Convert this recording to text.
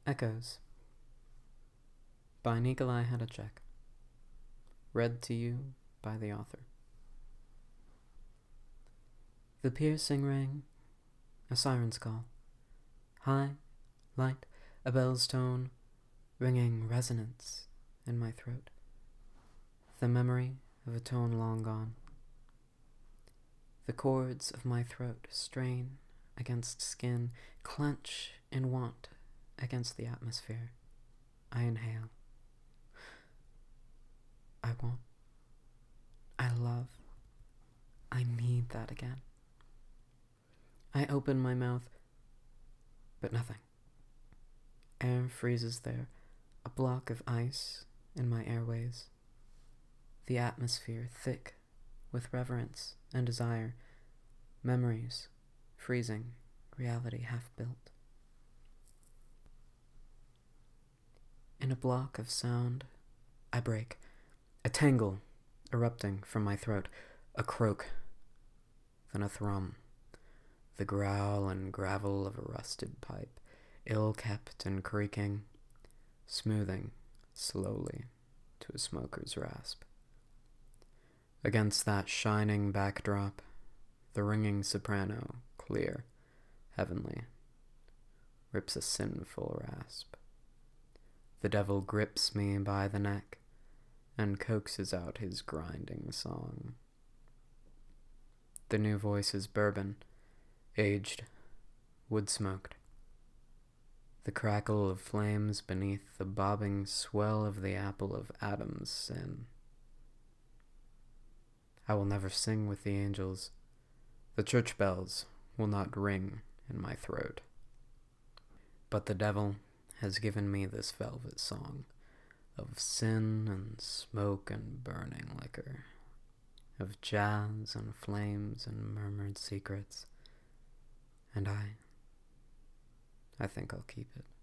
Echoes by Nikolai Hadacek. Read to you by the author. The piercing ring, a siren's call. High, light, a bell's tone, ringing resonance in my throat. The memory of a tone long gone. The chords of my throat strain against skin, clench in want against the atmosphere. I inhale. I want. I love. I need that again. I open my mouth, but nothing. Air freezes there, a block of ice in my airways. The atmosphere thick with reverence and desire, memories freezing, reality half-built. In a block of sound, I break, a tangle erupting from my throat, a croak, then a thrum, the growl and gravel of a rusted pipe, ill-kept and creaking, smoothing slowly to a smoker's rasp. Against that shining backdrop, the ringing soprano, clear, heavenly, rips a sinful rasp. The devil grips me by the neck and coaxes out his grinding song. The new voice is bourbon, aged, wood-smoked. The crackle of flames beneath the bobbing swell of the apple of Adam's sin. I will never sing with the angels. The church bells will not ring in my throat. But the devil has given me this velvet song of sin and smoke and burning liquor, of jazz and flames and murmured secrets, and I think I'll keep it.